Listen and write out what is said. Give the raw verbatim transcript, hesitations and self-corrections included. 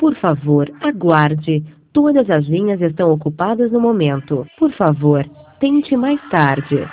Por favor, aguarde. Todas as linhas estão ocupadas no momento. Por favor, tente mais tarde.